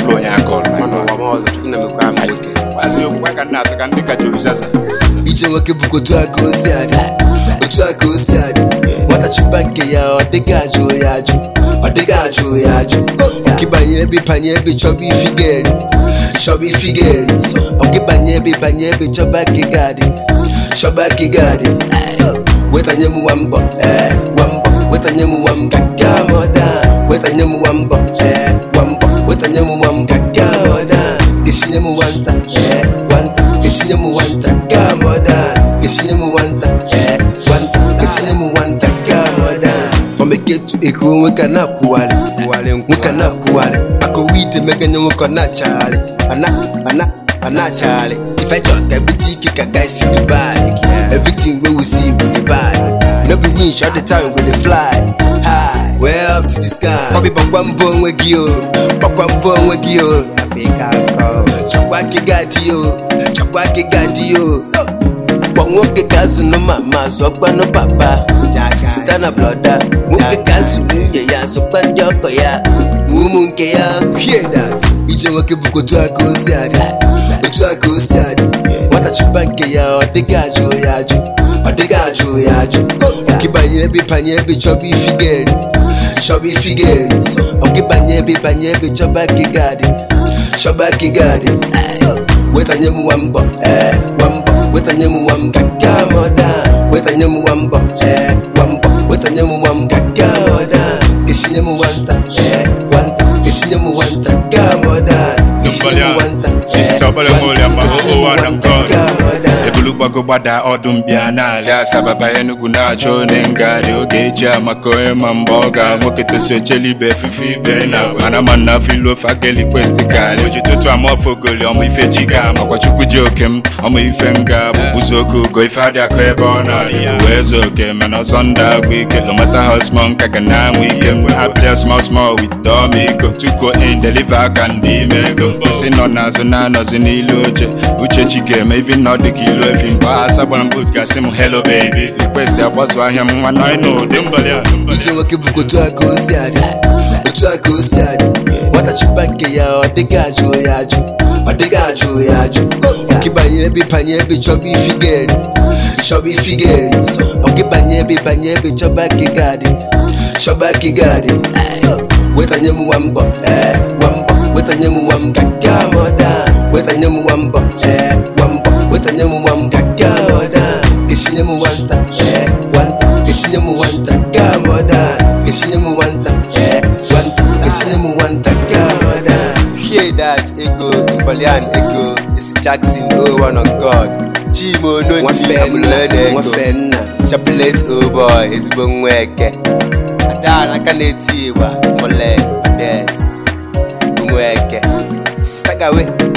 flow nya call Mano wa mawazo chukuna mekwa mweke wazi okwaka nasa kandi kajo sasa ije nwoke buko tu aka osiadi otu aka osiadi nwata chupa nke ya ọdịga ajụ ya ajụ ọkịbanye ebe panye ebe chọba ifigeri ọkịbanye ebe banye ebe chọba kigadi wetanye m wambọ wetanye m wam gaga moda wetanye m wambọ wetanye m wam gaga moda geshinye m wanta geshinye m wanta ga moda geshinye m wanta geshinye m wanta ga moda omeketu eko nweka na kwuwale akowite meganye nweka na chale ana chale if I talk everything ka guys in Dubai everything we will see with the vibe no be winch all the time with the fly high way up to the sky obi bakwambo nwegio Africa go chakwa kigadio Nwoke gazu no mama sokwa no papa sister na brother nwoke gazu nwunye ya sokwa ndị ọkọ ya ụmụ nke ya hear that ije nwoke buko tu aka osiadi nwata chupa nke ya ọdịga ajụ ya ajụ ọkịbanye ebe panye ebe chọba ifigeri ọkịbanye ebe banye ebe chọba kigadi wetanye m wambọ wetanye m wam gaga moda wetanye m wambọ wetanye m wam gaga moda geshinye m wanta geshinye m wanta ga moda geshinye m wanta ebulugbago gbada ọdụm bịa n'ala asababa Enugu na-achọ n'ngari oge eji amaka onye ma mgbe ọ ga nwoke tosi ochelibe efufe ibe na mana filo fageli kwestikali oji tụtụ amọfogoli ọmụ ife jiga makwa chukwu ji oke m ọmụ ife nga bụbuzo oke ugo ife adị akọ ebe ọ nọ wee zo oke mana ọsọ ndị agwụ ike lomata hosmon ka ga na-anwụ ike mgbe ha play small with domiko tuko in deliver aka ndị ime ego si nọ n'azụ na-anọzi n'ilu oche uche chi ga-eme even nọ dị ka ilu efi mgbe asa gbara mbut gasị m hello baby request agbazu ahịa m nwa nọ n'ụdị mbali ije nwoke buko otu aka osiadi nwata chupa nke ya ọdịga ajụ ya ajụ ọkịbanye ebe panye ebe chọba ifigeri ọkịbanye ebe banye ebe chọba kigadi wetanye m wambọ wetanye m wam gaga moda wetanye m wambọ wetanye m wam gaga moda geshinye m wanta geshinye m wanta ga moda geshinye m wanta geshinye m wanta ga moda hear that ego Napoleon ego is Jackson one on God Chimo no nwafenna chocolate oh boy ezigbo nweke adana kaneti wa smallest bades nweke stagawe